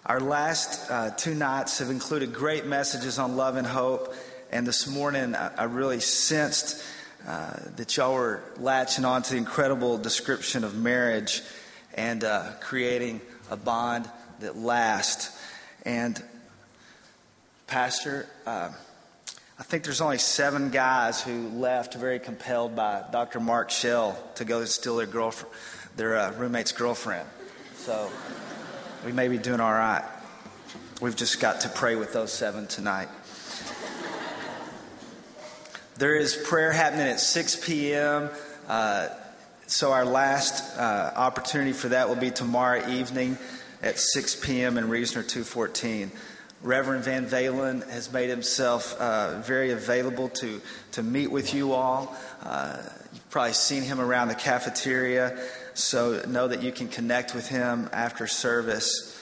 Our last two nights have included great messages on love and hope. And this morning, I really sensed that y'all were latching on to the incredible description of marriage and creating a bond that lasts. And Pastor, I think there's only 7 guys who left very compelled by Dr. Mark Shell to go steal their roommate's girlfriend. So we may be doing all right. We've just got to pray with those 7 tonight. There is prayer happening at 6 p.m. So our last opportunity for that will be tomorrow evening at 6 p.m. in Reasoner 214. Reverend Van Valen has made himself very available to meet with you all. You've probably seen him around the cafeteria, so know that you can connect with him after service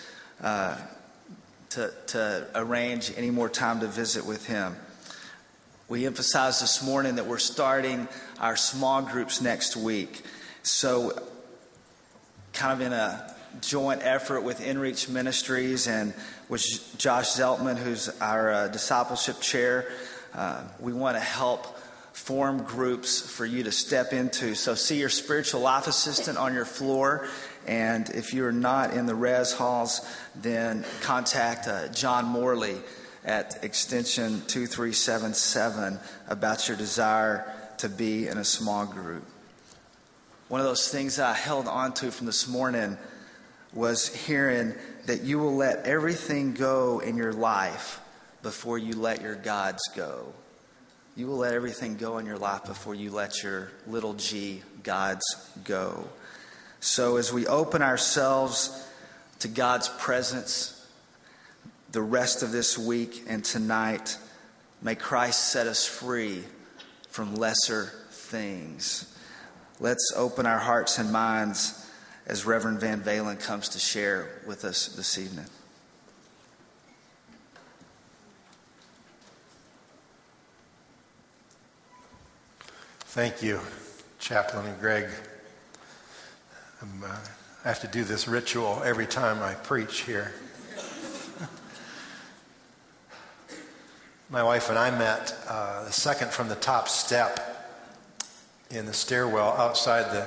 to arrange any more time to visit with him. We emphasized this morning that we're starting our small groups next week. So kind of in a joint effort with InReach Ministries and with Josh Zeltman, who's our discipleship chair, we want to help form groups for you to step into. So see your spiritual life assistant on your floor. And if you're not in the res halls, then contact John Morley at extension 2377 about your desire to be in a small group. One of those things I held on to from this morning was hearing that you will let everything go in your life before you let your gods go. You will let everything go in your life before you let your little g gods go. So as we open ourselves to God's presence the rest of this week and tonight, may Christ set us free from lesser things. Let's open our hearts and minds as Reverend Van Valen comes to share with us this evening. Thank you, Chaplain and Greg. I have to do this ritual every time I preach here. My wife and I met the second from the top step in the stairwell outside the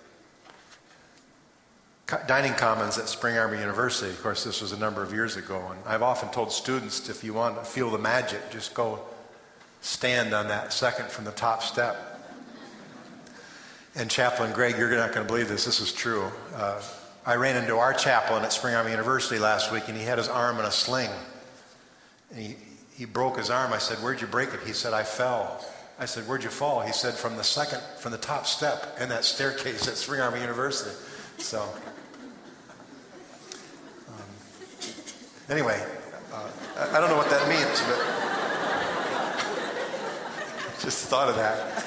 dining commons at Spring Arbor University. Of course, this was a number of years ago. And I've often told students, if you want to feel the magic, just go stand on that second from the top step. And Chaplain Greg, you're not going to believe this. This is true. I ran into our chaplain at Spring Arbor University last week, and he had his arm in a sling. And he broke his arm. I said, "Where'd you break it?" He said, "I fell." I said, "Where'd you fall?" He said, from the top step in that staircase at Spring Arbor University. So, anyway, I don't know what that means, but just thought of that.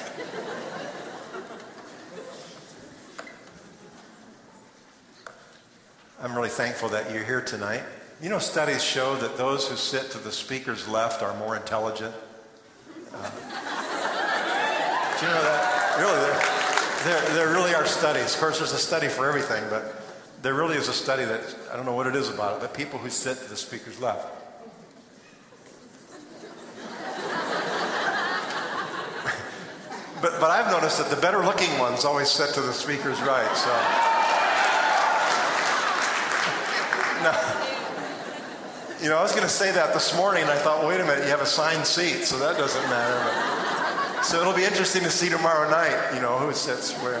I'm really thankful that you're here tonight. You know, studies show that those who sit to the speaker's left are more intelligent. Do you know that? Really, there really are studies. Of course, there's a study for everything, but there really is a study that, I don't know what it is about it, but people who sit to the speaker's left. But I've noticed that the better looking ones always sit to the speaker's right, so. You know, I was going to say that this morning, and I thought, wait a minute, you have assigned seats, so that doesn't matter. So it'll be interesting to see tomorrow night, you know, who sits where.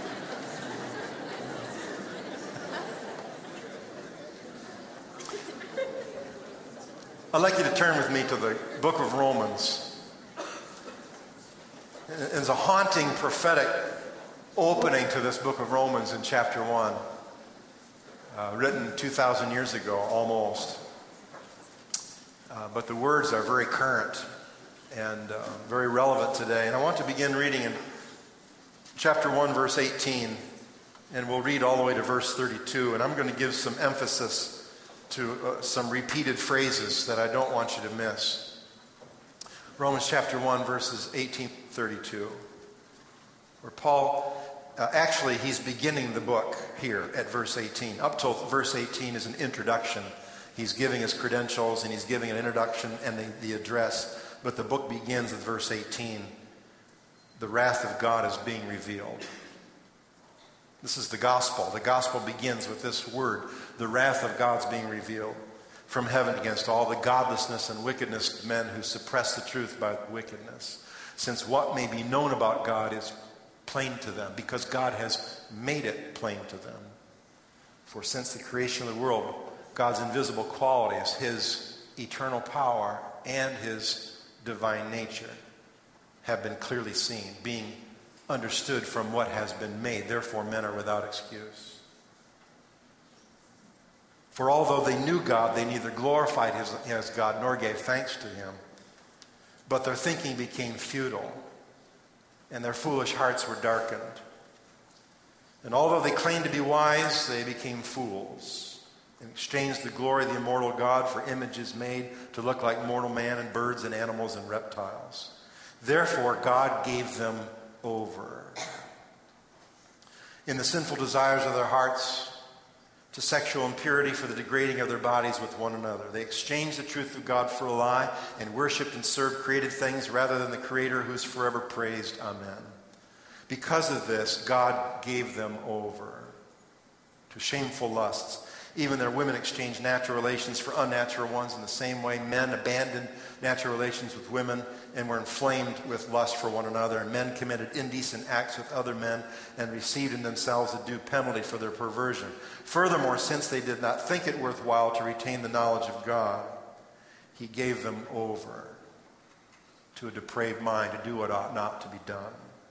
I'd like you to turn with me to the book of Romans. There's a haunting prophetic opening to this book of Romans in chapter 1. Written 2,000 years ago, almost. But the words are very current and very relevant today. And I want to begin reading in chapter 1, verse 18. And we'll read all the way to verse 32. And I'm going to give some emphasis to some repeated phrases that I don't want you to miss. Romans chapter 1, verses 18-32. Where Paul... actually, he's beginning the book here at verse 18. Up till verse 18 is an introduction. He's giving his credentials, and he's giving an introduction and the address. But the book begins with verse 18. The wrath of God is being revealed. This is the gospel. The gospel begins with this word. The wrath of God's being revealed from heaven against all the godlessness and wickedness of men who suppress the truth by wickedness. Since what may be known about God is plain to them, because God has made it plain to them. For since the creation of the world, God's invisible qualities, his eternal power, and his divine nature have been clearly seen, being understood from what has been made. Therefore, men are without excuse. For although they knew God, they neither glorified him as God nor gave thanks to him. But their thinking became futile, and their foolish hearts were darkened. And although they claimed to be wise, they became fools, and exchanged the glory of the immortal God for images made to look like mortal man and birds and animals and reptiles. Therefore, God gave them over in the sinful desires of their hearts to sexual impurity for the degrading of their bodies with one another. They exchanged the truth of God for a lie and worshipped and served created things rather than the Creator who is forever praised. Amen. Because of this, God gave them over to shameful lusts. Even their women exchanged natural relations for unnatural ones. In the same way, men abandoned natural relations with women and were inflamed with lust for one another. And men committed indecent acts with other men and received in themselves a due penalty for their perversion. Furthermore, since they did not think it worthwhile to retain the knowledge of God, he gave them over to a depraved mind to do what ought not to be done.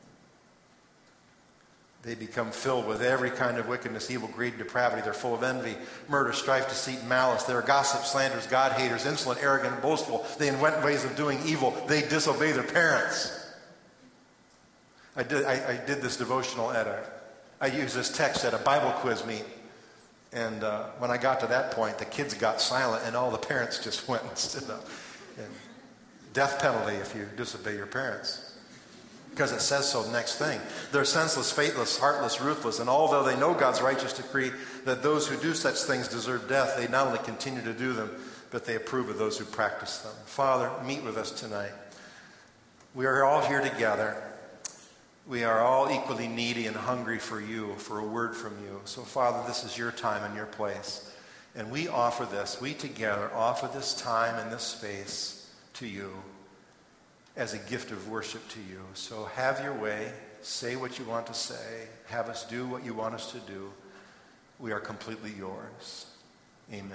They become filled with every kind of wickedness, evil, greed, depravity. They're full of envy, murder, strife, deceit, and malice. They are gossips, slanderers, God-haters, insolent, arrogant, and boastful. They invent ways of doing evil. They disobey their parents. I did this devotional I used this text at a Bible quiz meet. And when I got to that point, the kids got silent, and all the parents just went and stood up. And death penalty if you disobey your parents. Because it says so, the next thing. They're senseless, faithless, heartless, ruthless, and although they know God's righteous decree that those who do such things deserve death, they not only continue to do them, but they approve of those who practice them. Father, meet with us tonight. We are all here together. We are all equally needy and hungry for you, for a word from you. So, Father, this is your time and your place. And we together offer this time and this space to you as a gift of worship to you. So have your way. Say what you want to say. Have us do what you want us to do. We are completely yours. Amen.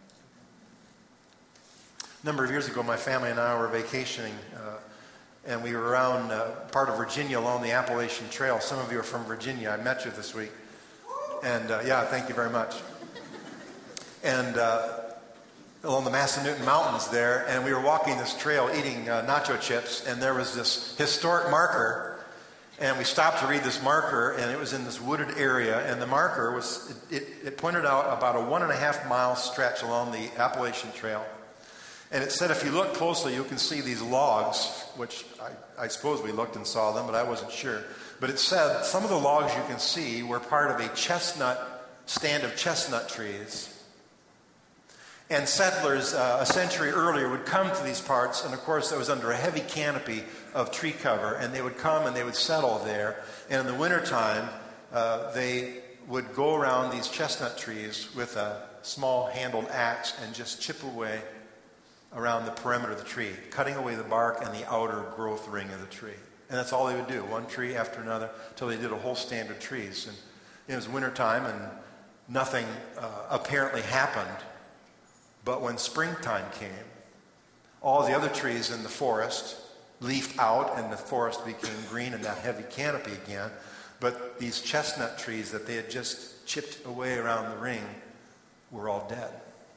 A number of years ago, my family and I were vacationing, and we were around part of Virginia along the Appalachian Trail. Some of you are from Virginia. I met you this week. And thank you very much. And along the Massanutten Mountains there, and we were walking this trail eating nacho chips, and there was this historic marker, and we stopped to read this marker, and it was in this wooded area, and the marker was, it pointed out about a 1.5 mile stretch along the Appalachian Trail, and it said if you look closely you can see these logs, which I suppose we looked and saw them, but I wasn't sure, but it said some of the logs you can see were part of a stand of chestnut trees. And settlers a century earlier would come to these parts, and of course it was under a heavy canopy of tree cover, and they would come and they would settle there. And in the wintertime, they would go around these chestnut trees with a small handled axe and just chip away around the perimeter of the tree, cutting away the bark and the outer growth ring of the tree. And that's all they would do, one tree after another, until they did a whole stand of trees. And it was wintertime, and nothing apparently happened. But when springtime came, all the other trees in the forest leafed out and the forest became green and that heavy canopy again. But these chestnut trees that they had just chipped away around the ring were all dead.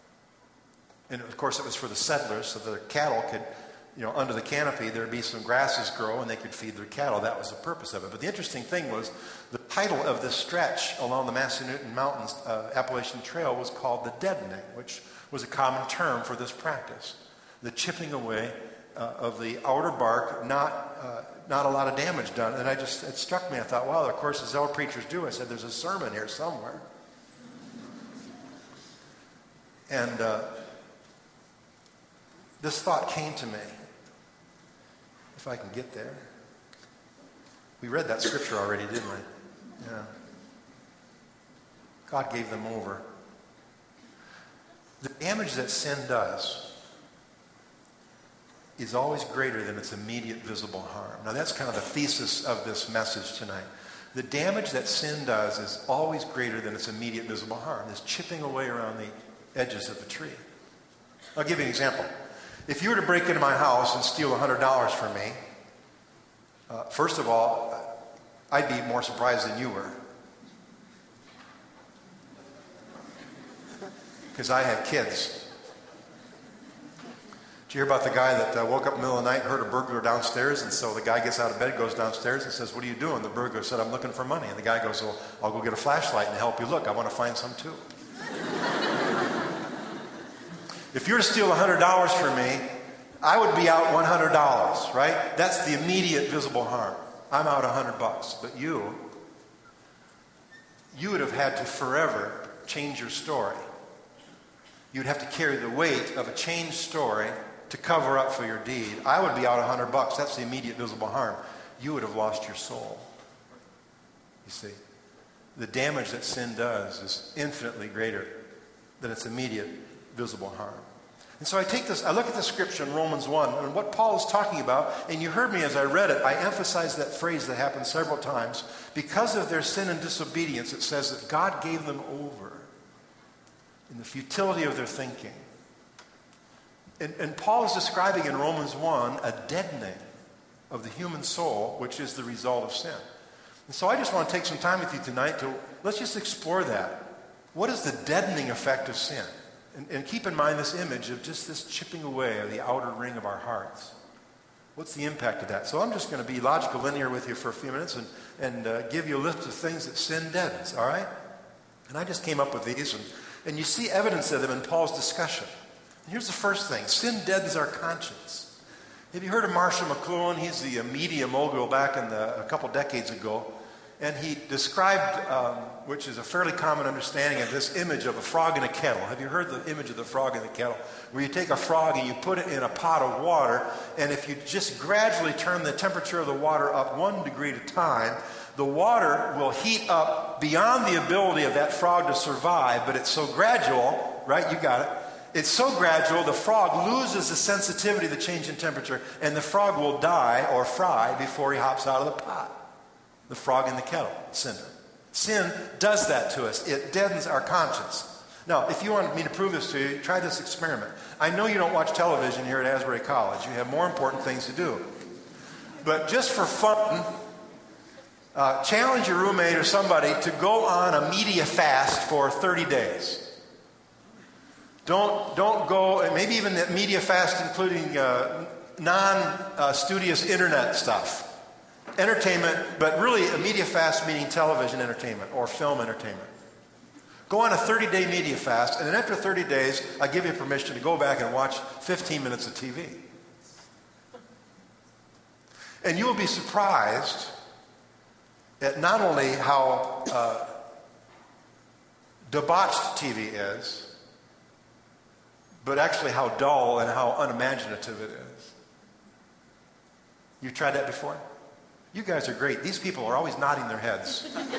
And of course it was for the settlers so their cattle could, under the canopy there'd be some grasses grow and they could feed their cattle. That was the purpose of it. But the interesting thing was the title of this stretch along the Massanutten Mountains Appalachian Trail was called the deadening, which was a common term for this practice. The chipping away of the outer bark, not a lot of damage done. And it struck me. I thought, wow, of course, as all preachers do. I said, there's a sermon here somewhere. And this thought came to me. If I can get there. We read that scripture already, didn't we? Yeah. God gave them over. The damage that sin does is always greater than its immediate visible harm. Now that's kind of the thesis of this message tonight. The damage that sin does is always greater than its immediate visible harm. It's chipping away around the edges of the tree. I'll give you an example. If you were to break into my house and steal $100 from me, first of all, I'd be more surprised than you were. Because I have kids. Did you hear about the guy that woke up in the middle of the night and heard a burglar downstairs? And so the guy gets out of bed, goes downstairs and says, "What are you doing?" The burglar said, "I'm looking for money." And the guy goes, "Well, I'll go get a flashlight and help you look. I want to find some too." If you were to steal $100 from me, I would be out $100, right? That's the immediate visible harm. I'm out $100. But you would have had to forever change your story. You'd have to carry the weight of a changed story to cover up for your deed. I would be out $100. That's the immediate visible harm. You would have lost your soul. You see, the damage that sin does is infinitely greater than its immediate visible harm. And so I look at the scripture in Romans 1, and what Paul is talking about, and you heard me as I read it, I emphasized that phrase that happened several times. Because of their sin and disobedience, it says that God gave them over in the futility of their thinking. And Paul is describing in Romans 1 a deadening of the human soul, which is the result of sin. And so I just want to take some time with you tonight let's just explore that. What is the deadening effect of sin? And keep in mind this image of just this chipping away of the outer ring of our hearts. What's the impact of that? So I'm just going to be logical linear with you for a few minutes and give you a list of things that sin deadens, all right? And I just came up with these, and you see evidence of them in Paul's discussion. And here's the first thing. Sin deadens our conscience. Have you heard of Marshall McLuhan? He's the media mogul back a couple decades ago. And he described, which is a fairly common understanding of this image of a frog in a kettle. Have you heard the image of the frog in the kettle? Where you take a frog and you put it in a pot of water, and if you just gradually turn the temperature of the water up 1 degree at a time, the water will heat up beyond the ability of that frog to survive, but it's so gradual, right? You got it. It's so gradual, the frog loses the sensitivity to the change in temperature, and the frog will die or fry before he hops out of the pot. The frog in the kettle, sin. Sin does that to us. It deadens our conscience. Now, if you want me to prove this to you, try this experiment. I know you don't watch television here at Asbury College. You have more important things to do. But just for fun, challenge your roommate or somebody to go on a media fast for 30 days. Don't go, maybe even a media fast including non-studious internet stuff. Entertainment, but really a media fast meaning television entertainment or film entertainment. Go on a 30-day media fast, and then after 30 days, I give you permission to go back and watch 15 minutes of TV. And you will be surprised at not only how debauched TV is, but actually how dull and how unimaginative it is. You tried that before? You guys are great. These people are always nodding their heads. Yep.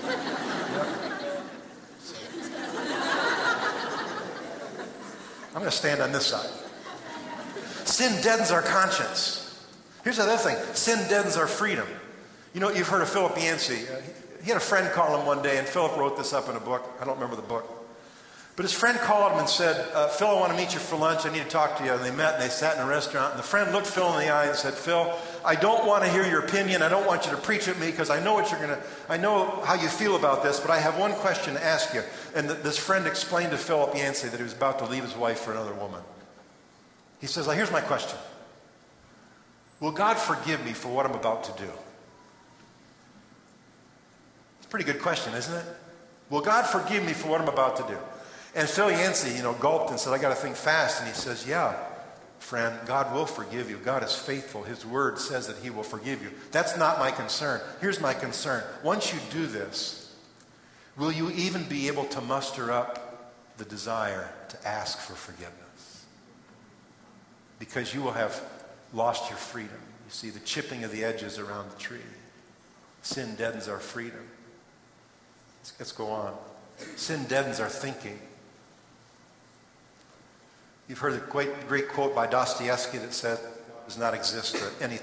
I'm going to stand on this side. Sin deadens our conscience. Here's the other thing. Sin deadens our freedom. You know, you've heard of Philip Yancey. He had a friend call him one day, and Philip wrote this up in a book. I don't remember the book. But his friend called him and said, "Phil, I want to meet you for lunch. I need to talk to you." And they met and they sat in a restaurant. And the friend looked Phil in the eye and said, "Phil, I don't want to hear your opinion. I don't want you to preach at me because I know I know how you feel about this, but I have one question to ask you." And this friend explained to Philip Yancey that he was about to leave his wife for another woman. He says, "Here's my question. Will God forgive me for what I'm about to do?" It's a pretty good question, isn't it? Will God forgive me for what I'm about to do? And Phil Yancey, gulped and said, "I got to think fast." And he says, "Yeah, friend, God will forgive you. God is faithful. His word says that he will forgive you. That's not my concern. Here's my concern. Once you do this, will you even be able to muster up the desire to ask for forgiveness?" because you will have lost your freedom. You see the chipping of the edges around the tree. Sin deadens our freedom. Let's go on. Sin deadens our thinking. You've heard the great quote by Dostoevsky that said, does not exist for anything.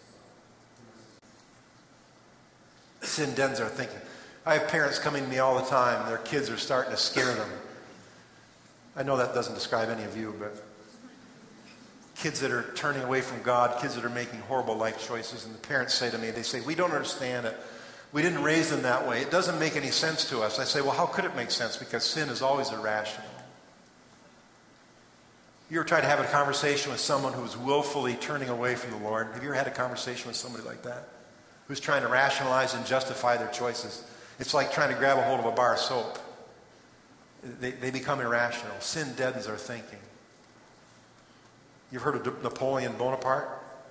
Sin deadens our thinking. I have parents coming to me all the time. Their kids are starting to scare them. I know that doesn't describe any of you, but kids that are turning away from God, kids that are making horrible life choices, and the parents say to me, they say, we don't understand it. We didn't raise them that way. It doesn't make any sense to us. I say, well, how could it make sense? Because sin is always irrational. You ever tried to have a conversation with someone who's willfully turning away from the Lord? Have you ever had a conversation with somebody like that? Who's trying to rationalize and justify their choices? It's like trying to grab a hold of a bar of soap. They become irrational. Sin deadens our thinking. You've heard of Napoleon Bonaparte?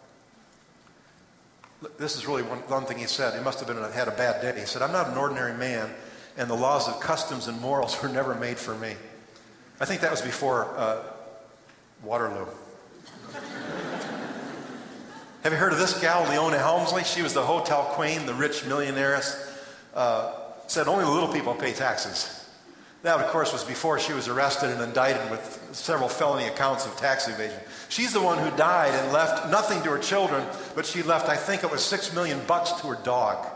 This is really one thing he said. He must have had a bad day. He said, I'm not an ordinary man, and the laws of customs and morals were never made for me. I think that was before Waterloo. Have you heard of this gal, Leona Helmsley? She was the hotel queen, the rich millionairess. Said only the little people pay taxes. That, of course, was before she was arrested and indicted with several felony accounts of tax evasion. She's the one who died and left nothing to her children, but she left, I think it was $6 million to her dog.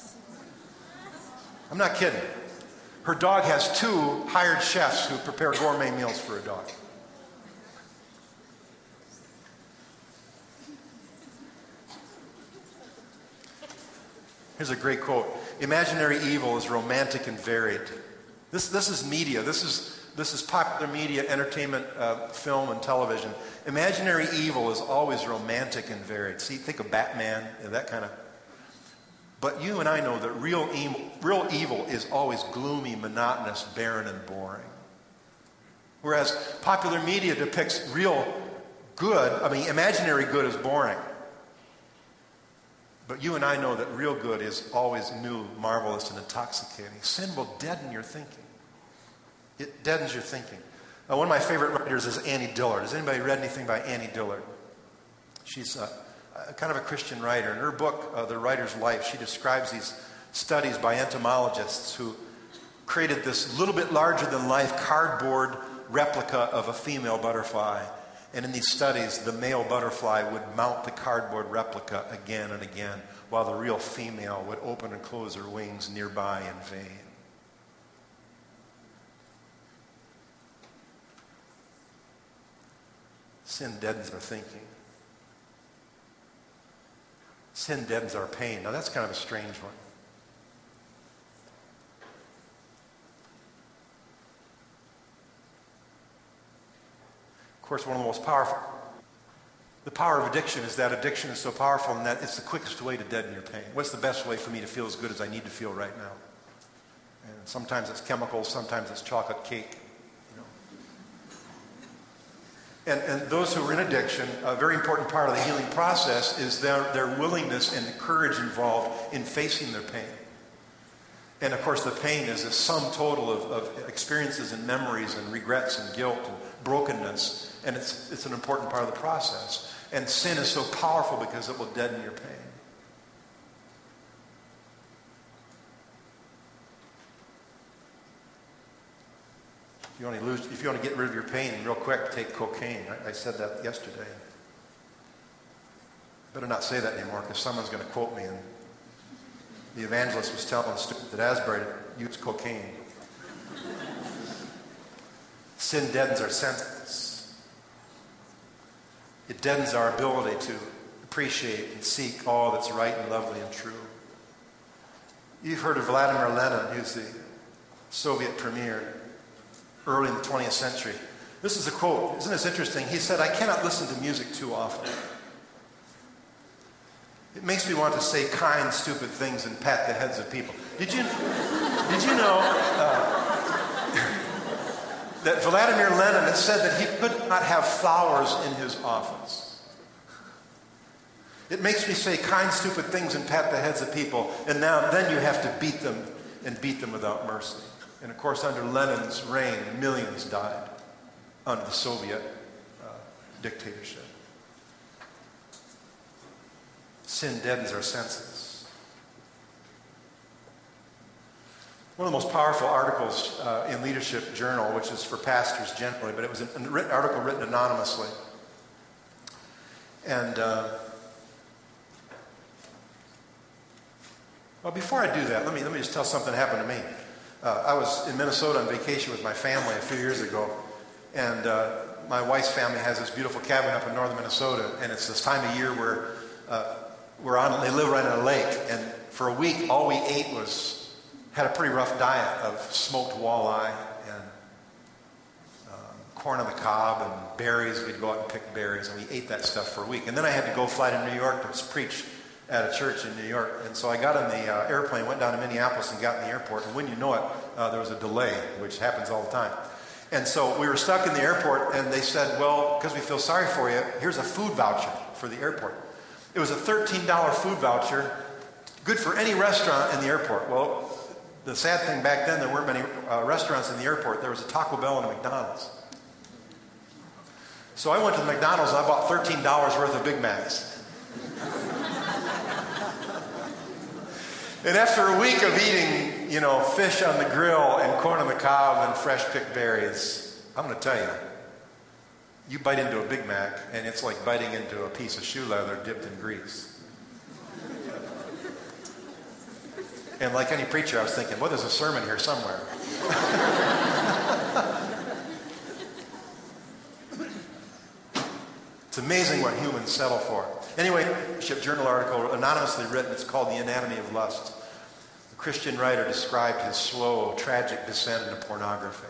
I'm not kidding. Her dog has 2 hired chefs who prepare gourmet meals for her dog. Here's a great quote. Imaginary evil is romantic and varied. This is media. This is popular media, entertainment, film, and television. Imaginary evil is always romantic and varied. See, think of Batman and that kind of. But you and I know that real evil is always gloomy, monotonous, barren, and boring. Whereas popular media depicts real good. Imaginary good is boring. But you and I know that real good is always new, marvelous, and intoxicating. Sin will deaden your thinking. It deadens your thinking. One of my favorite writers is Annie Dillard. Has anybody read anything by Annie Dillard? She's kind of a Christian writer. In her book, The Writer's Life, she describes these studies by entomologists who created this little bit larger than life cardboard replica of a female butterfly. And in these studies, the male butterfly would mount the cardboard replica again and again, while the real female would open and close her wings nearby in vain. Sin deadens our thinking. Sin deadens our pain. Now that's kind of a strange one. Of course, one of the most powerful. The power of addiction is that addiction is so powerful and that it's the quickest way to deaden your pain. What's the best way for me to feel as good as I need to feel right now? And sometimes it's chemicals, sometimes it's chocolate cake. And those who are in addiction, a very important part of the healing process is their willingness and the courage involved in facing their pain. And of course, the pain is a sum total of experiences and memories and regrets and guilt and brokenness. And it's an important part of the process. And sin is so powerful because it will deaden your pain. If you want to get rid of your pain real quick, take cocaine. I said that yesterday. Better not say that anymore because someone's going to quote me. And the evangelist was telling the students at Asbury to use cocaine. Sin deadens our senses. It deadens our ability to appreciate and seek all that's right and lovely and true. You've heard of Vladimir Lenin, who's the Soviet premier early in the 20th century. This is a quote. Isn't this interesting? He said, "I cannot listen to music too often. It makes me want to say kind, stupid things and pat the heads of people." Did you know that Vladimir Lenin had said that he could not have flowers in his office? It makes me say kind, stupid things and pat the heads of people, and then you have to beat them and beat them without mercy. And of course, under Lenin's reign, millions died under the Soviet dictatorship. Sin deadens our senses. One of the most powerful articles in Leadership Journal, which is for pastors generally, but it was an article written anonymously. And well, before I do that, let me just tell something that happened to me. I was in Minnesota on vacation with my family a few years ago, and my wife's family has this beautiful cabin up in northern Minnesota, and it's this time of year where they live right on a lake, and for a week all we ate had a pretty rough diet of smoked walleye and corn on the cob and berries. We'd go out and pick berries, and we ate that stuff for a week. And then I had to go fly to New York to preach at a church in New York, and so I got on the airplane, went down to Minneapolis, and got in the airport, and when you know it, there was a delay, which happens all the time. And so we were stuck in the airport, and they said, well, because we feel sorry for you, here's a food voucher for the airport. It was a $13 food voucher, good for any restaurant in the airport. Well, the sad thing back then, there weren't many restaurants in the airport. There was a Taco Bell and a McDonald's. So I went to the McDonald's and I bought $13 worth of Big Macs. And after a week of eating, fish on the grill and corn on the cob and fresh picked berries, I'm going to tell you, you bite into a Big Mac and it's like biting into a piece of shoe leather dipped in grease. And like any preacher, I was thinking, well, there's a sermon here somewhere. It's amazing what humans settle for. Anyway, Leadership Journal article, anonymously written, it's called The Anatomy of Lust. A Christian writer described his slow, tragic descent into pornography.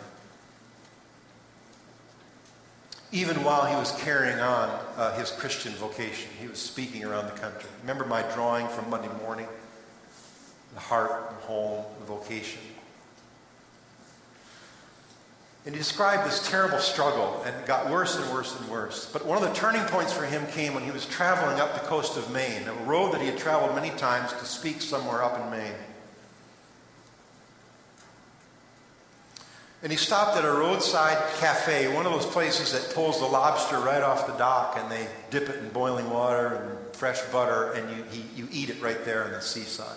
Even while he was carrying on his Christian vocation, he was speaking around the country. Remember my drawing from Monday morning? The heart, the home, the vocation. And he described this terrible struggle, and it got worse and worse and worse. But one of the turning points for him came when he was traveling up the coast of Maine, a road that he had traveled many times to speak somewhere up in Maine. And he stopped at a roadside cafe, one of those places that pulls the lobster right off the dock, and they dip it in boiling water and fresh butter, and you eat it right there on the seaside.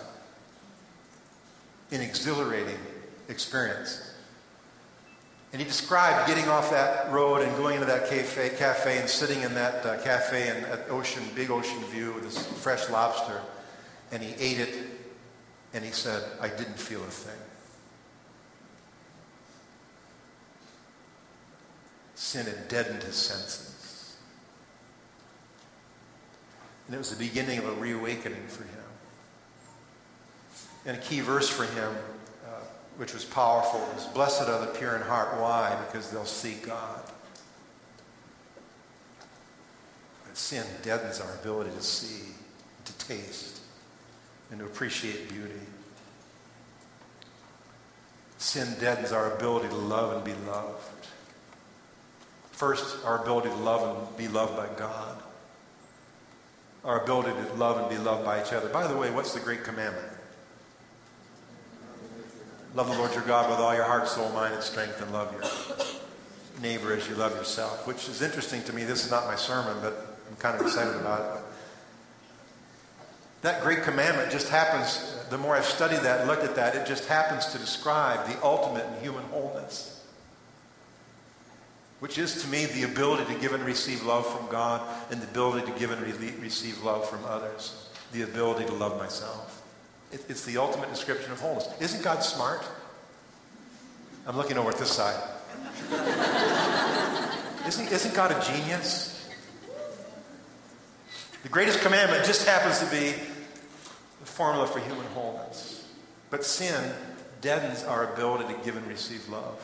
An exhilarating experience. And he described getting off that road and going into that cafe and sitting in that cafe and at big ocean view with this fresh lobster. And he ate it, and he said, I didn't feel a thing. Sin had deadened his senses. And it was the beginning of a reawakening for him. And a key verse for him, which was powerful, was, blessed are the pure in heart. Why? Because they'll see God. But sin deadens our ability to see, to taste, and to appreciate beauty. Sin deadens our ability to love and be loved. First, our ability to love and be loved by God. Our ability to love and be loved by each other. By the way, what's the great commandment? Love the Lord your God with all your heart, soul, mind, and strength, and love your neighbor as you love yourself. Which is interesting to me. This is not my sermon, but I'm kind of excited about it. That great commandment just happens, the more I've studied that and looked at that, it just happens to describe the ultimate in human wholeness. Which is, to me, the ability to give and receive love from God and the ability to give and receive love from others. The ability to love myself. It's the ultimate description of wholeness. Isn't God smart? I'm looking over at this side. Isn't God a genius? The greatest commandment just happens to be the formula for human wholeness. But sin deadens our ability to give and receive love.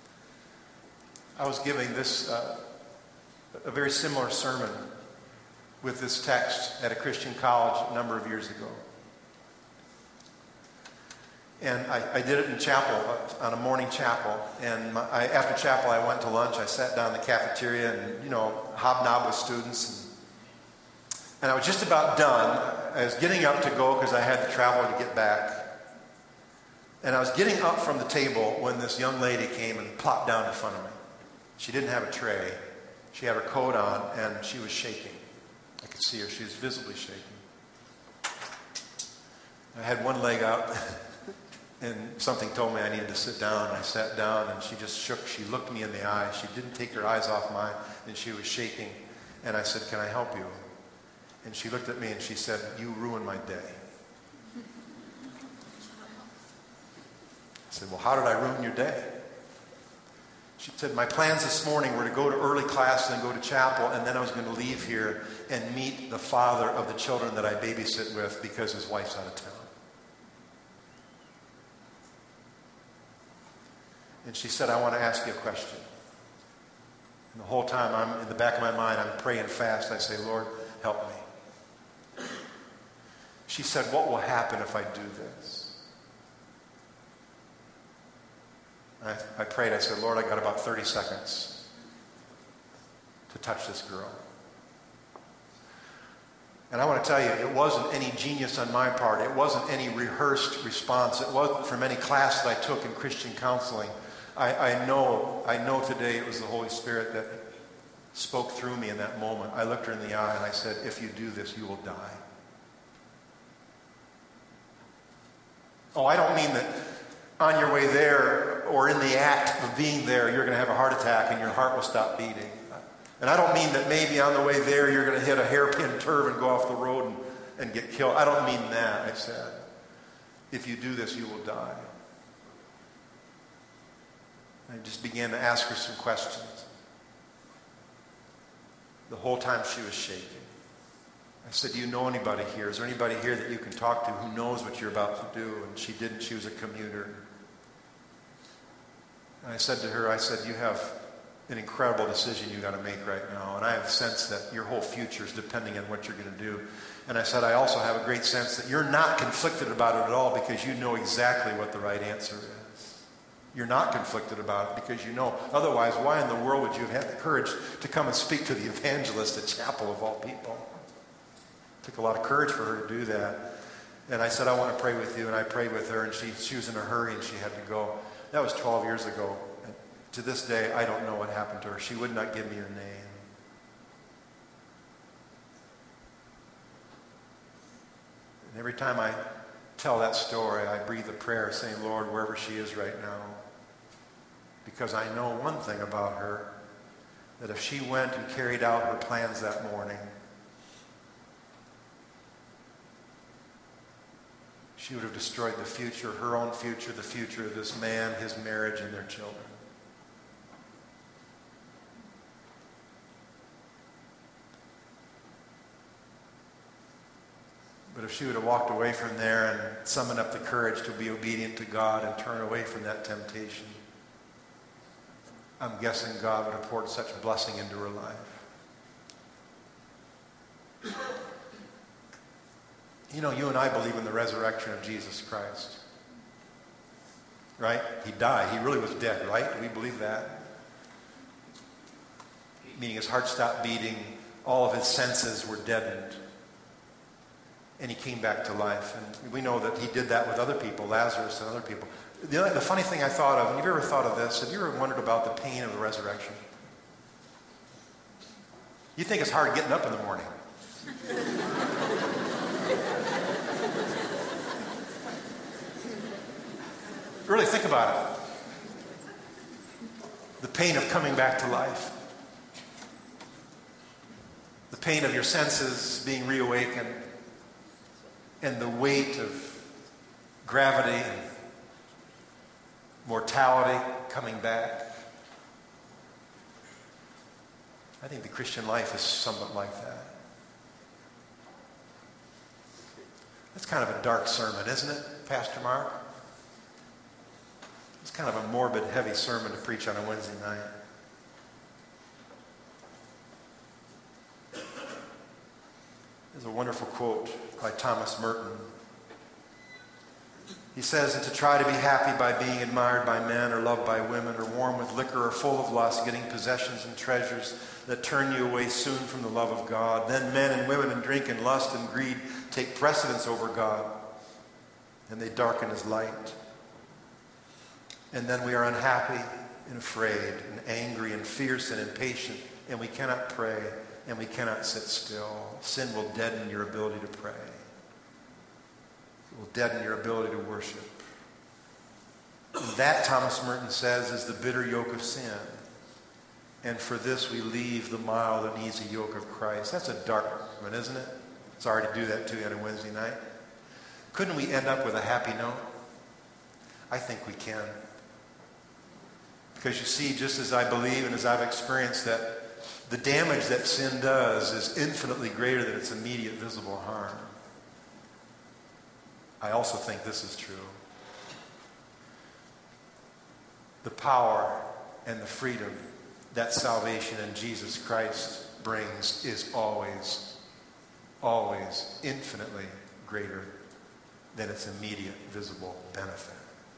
I was giving this a very similar sermon with this text at a Christian college a number of years ago. And I did it in chapel, on a morning chapel. And after chapel, I went to lunch. I sat down in the cafeteria and, hobnobbed with students. And I was just about done. I was getting up to go because I had to travel to get back. And I was getting up from the table when this young lady came and plopped down in front of me. She didn't have a tray. She had her coat on, and she was shaking. I could see her. She was visibly shaking. I had one leg out, and something told me I needed to sit down. And I sat down, and she just shook. She looked me in the eye. She didn't take her eyes off mine, and she was shaking. And I said, "Can I help you?" And she looked at me, and she said, "You ruined my day." I said, "Well, how did I ruin your day?" She said, "My plans this morning were to go to early class and then go to chapel, and then I was going to leave here and meet the father of the children that I babysit with because his wife's out of town." And she said, "I want to ask you a question." And the whole time, I'm in the back of my mind, I'm praying fast. I say, "Lord, help me." She said, "What will happen if I do this?" I prayed. I said, "Lord, I got about 30 seconds to touch this girl." And I want to tell you, it wasn't any genius on my part. It wasn't any rehearsed response. It wasn't from any class that I took in Christian counseling. I know today it was the Holy Spirit that spoke through me in that moment. I looked her in the eye and I said, "If you do this, you will die." Oh, I don't mean that on your way there or in the act of being there, you're going to have a heart attack and your heart will stop beating. And I don't mean that maybe on the way there you're going to hit a hairpin turn and go off the road and get killed. I don't mean that. I said, "If you do this, you will die." I just began to ask her some questions. The whole time she was shaking. I said, "Do you know anybody here? Is there anybody here that you can talk to who knows what you're about to do?" And she didn't. She was a commuter. And I said to her, "You have an incredible decision you got to make right now. And I have a sense that your whole future is depending on what you're going to do." And I said, "I also have a great sense that you're not conflicted about it at all because you know exactly what the right answer is. You're not conflicted about it because you know. Otherwise, why in the world would you have had the courage to come and speak to the evangelist at chapel of all people?" It took a lot of courage for her to do that. And I said, "I want to pray with you." And I prayed with her, and she was in a hurry and she had to go. That was 12 years ago. And to this day, I don't know what happened to her. She would not give me her name. And every time I tell that story, I breathe a prayer saying, "Lord, wherever she is right now," because I know one thing about her, that if she went and carried out her plans that morning, she would have destroyed the future, her own future, the future of this man, his marriage, and their children. But if she would have walked away from there and summoned up the courage to be obedient to God and turn away from that temptation, I'm guessing God would have poured such blessing into her life. You know, you and I believe in the resurrection of Jesus Christ. Right? He died. He really was dead, right? Do we believe that? Meaning his heart stopped beating. All of his senses were deadened. And he came back to life. And we know that he did that with other people, Lazarus and other people. The funny thing I thought of, and have you ever thought of this? Have you ever wondered about the pain of the resurrection? You think it's hard getting up in the morning. Really think about it. The pain of coming back to life. The pain of your senses being reawakened. And the weight of gravity and mortality coming back. I think the Christian life is somewhat like that. That's kind of a dark sermon, isn't it, Pastor Mark? It's kind of a morbid, heavy sermon to preach on a Wednesday night. There's a wonderful quote by Thomas Merton. He says, "And to try to be happy by being admired by men or loved by women or warm with liquor or full of lust, getting possessions and treasures that turn you away soon from the love of God. Then men and women and drink and lust and greed take precedence over God, and they darken his light. And then we are unhappy and afraid and angry and fierce and impatient, and we cannot pray and we cannot sit still. Sin will deaden your ability to pray." It will deaden your ability to worship. And that, Thomas Merton says, is the bitter yoke of sin. And for this we leave the mild and easy yoke of Christ. That's a dark one, isn't it? Sorry to do that to you on a Wednesday night. Couldn't we end up with a happy note? I think we can. Because you see, just as I believe and as I've experienced, that the damage that sin does is infinitely greater than its immediate visible harm. I also think this is true. The power and the freedom that salvation in Jesus Christ brings is always, always infinitely greater than its immediate visible benefit.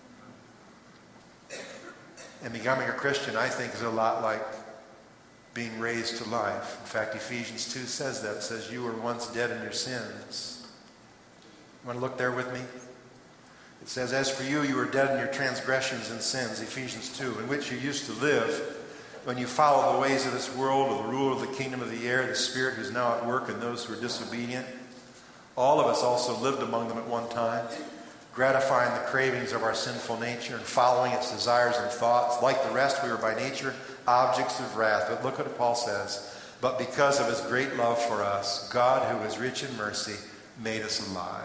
And becoming a Christian, I think, is a lot like being raised to life. In fact, Ephesians 2 says that. It says, you were once dead in your sins. You want to look there with me? It says, as for you, you were dead in your transgressions and sins, Ephesians 2, in which you used to live when you followed the ways of this world, or the rule of the kingdom of the air, the spirit who's now at work in those who are disobedient. All of us also lived among them at one time, gratifying the cravings of our sinful nature and following its desires and thoughts. Like the rest, we were by nature objects of wrath. But look what Paul says. But because of his great love for us, God, who is rich in mercy, made us alive.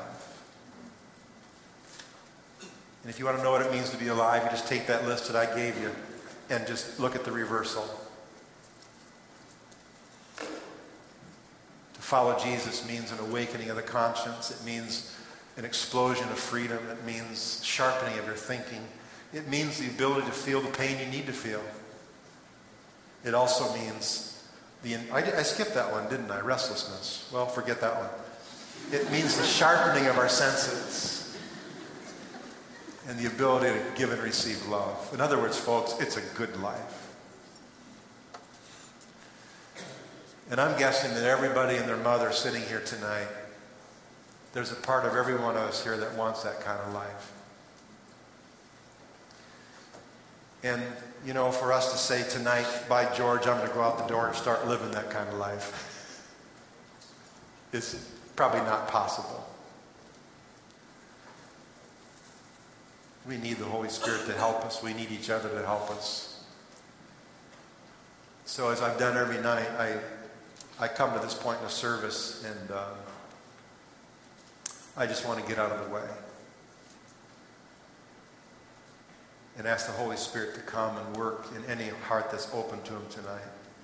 And if you want to know what it means to be alive, you just take that list that I gave you and just look at the reversal. To follow Jesus means an awakening of the conscience. It means an explosion of freedom. It means sharpening of your thinking. It means the ability to feel the pain you need to feel. It also means I skipped that one, didn't I? Restlessness. Well, forget that one. It means the sharpening of our senses and the ability to give and receive love. In other words, folks, it's a good life. And I'm guessing that everybody and their mother sitting here tonight, there's a part of every one of us here that wants that kind of life. And, you know, for us to say tonight, by George, I'm going to go out the door and start living that kind of life, is probably not possible. We need the Holy Spirit to help us. We need each other to help us. So as I've done every night, I come to this point in the service, and I just want to get out of the way and ask the Holy Spirit to come and work in any heart that's open to him tonight.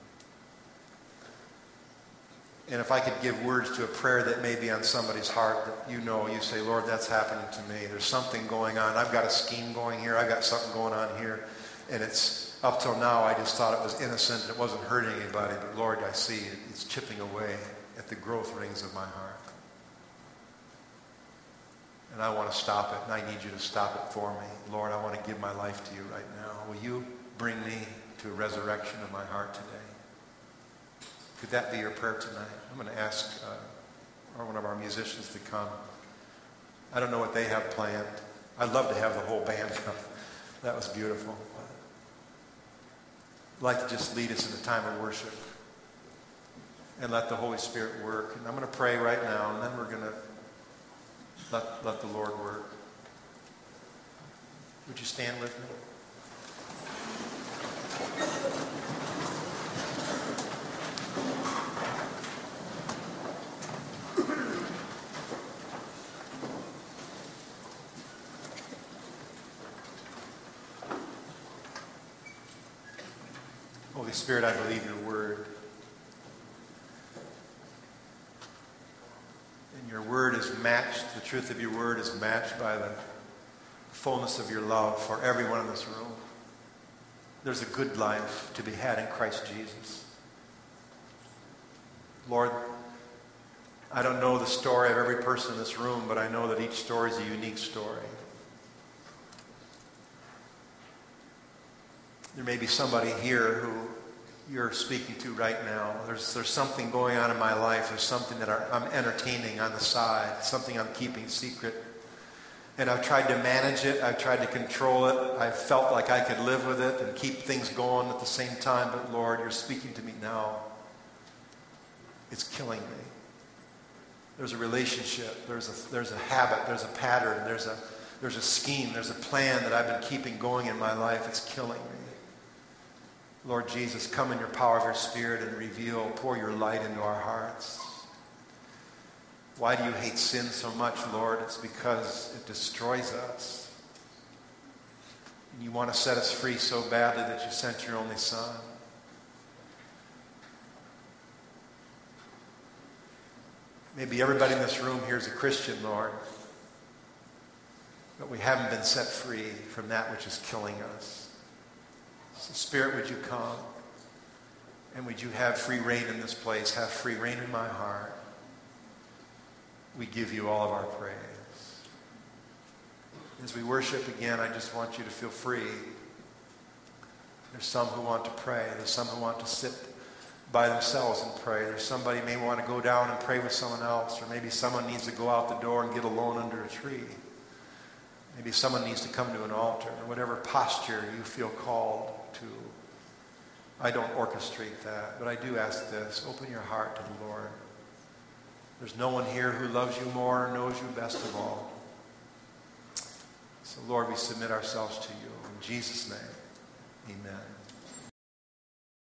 And if I could give words to a prayer that may be on somebody's heart that you say, Lord, that's happening to me. There's something going on. I've got a scheme going here. I've got something going on here. And it's, up till now, I just thought it was innocent. It wasn't hurting anybody. But Lord, I see it. It's chipping away at the growth rings of my heart. And I want to stop it. And I need you to stop it for me. Lord, I want to give my life to you right now. Will you bring me to a resurrection of my heart today? Could that be your prayer tonight? I'm going to ask one of our musicians to come. I don't know what they have planned. I'd love to have the whole band come. That was beautiful. I'd like to just lead us in a time of worship and let the Holy Spirit work. And I'm going to pray right now, and then we're going to let the Lord work. Would you stand with me? Holy Spirit, I believe your word. And your word is matched, the truth of your word is matched by the fullness of your love for everyone in this room. There's a good life to be had in Christ Jesus. Lord, I don't know the story of every person in this room, but I know that each story is a unique story. There may be somebody here who you're speaking to right now. There's something going on in my life. There's something that I'm entertaining on the side, something I'm keeping secret. And I've tried to manage it. I've tried to control it. I felt like I could live with it and keep things going at the same time. But Lord, you're speaking to me now. It's killing me. There's a relationship. There's a habit. There's a pattern. There's a scheme. There's a plan that I've been keeping going in my life. It's killing me. Lord Jesus, come in your power of your Spirit and reveal, pour your light into our hearts. Why do you hate sin so much, Lord? It's because it destroys us. And you want to set us free so badly that you sent your only Son. Maybe everybody in this room here is a Christian, Lord, but we haven't been set free from that which is killing us. So Spirit, would you come, and would you have free reign in this place, have free reign in my heart. We give you all of our praise. As we worship again, I just want you to feel free. There's some who want to pray. There's some who want to sit by themselves and pray. There's somebody who may want to go down and pray with someone else, or maybe someone needs to go out the door and get alone under a tree. Maybe someone needs to come to an altar, or whatever posture you feel called to. I don't orchestrate that, but I do ask this. Open your heart to the Lord. There's no one here who loves you more, knows you best of all. So, Lord, we submit ourselves to you. In Jesus' name, amen.